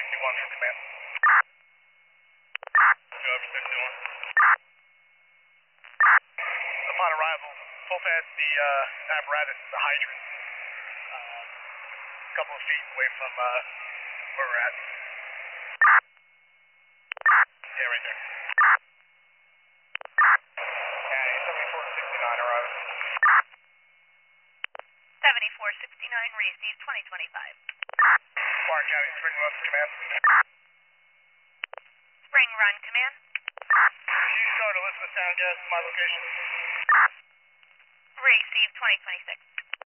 61 from command. Go over 61. Upon arrival, pull past the apparatus, the hydrant, a couple of feet away from where we're at. Yeah, right there. Okay, 7469 arriving. 7469 received 2025. Clark County, Spring Run for command. Spring Run command. Can you start Elizabethtown gas to my location? Received 2026.